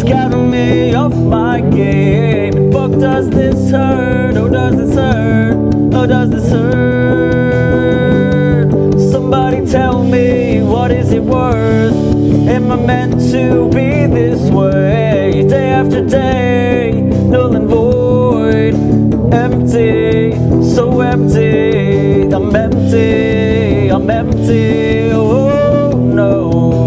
Somebody's counting me off my game. And fuck, does this hurt? Oh, does this hurt? Oh, does this hurt? Somebody tell me, what is it worth? Am I meant to be this way? Day after day, null and void, empty, so empty. I'm empty, I'm empty, oh no.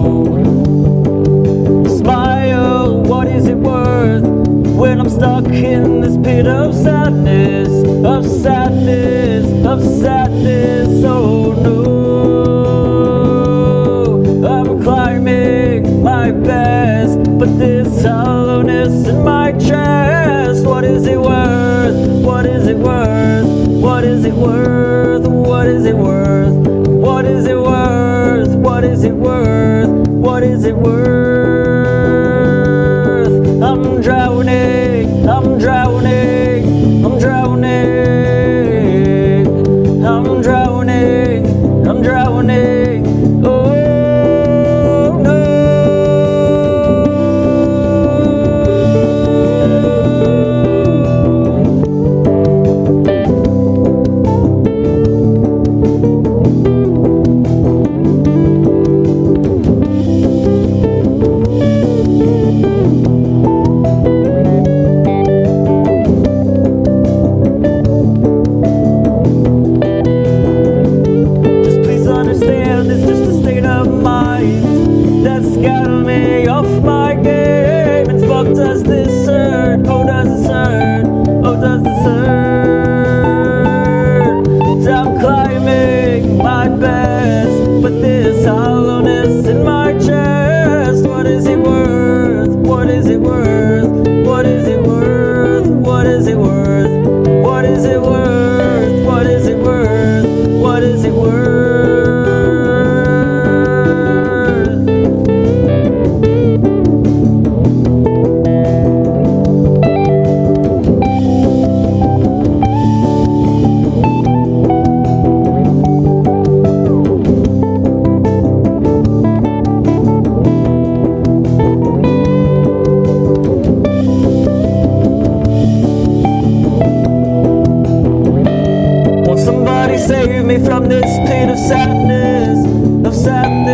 Smile, what is it worth when I'm stuck in this pit of sadness, of sadness, of sadness, oh no. I'm climbing my best, but this hollowness in my chest, what is it worth? What is it worth? What is it worth? What is it worth? What is it worth? What is it worth? What is it worth? I'm drowning, I'm drowning, I'm drowning, I'm drowning, I'm drowning, oh no. That's gotten me off my game. And fuck, does this hurt? Oh, does this hurt? Oh, does this hurt? I'm climbing my best, but this hollowness in my chest, what is it worth? What is it worth? What is it worth? What is it worth? What is it worth? What is it worth? What is it worth? Somebody save me from this pit of sadness, of sadness.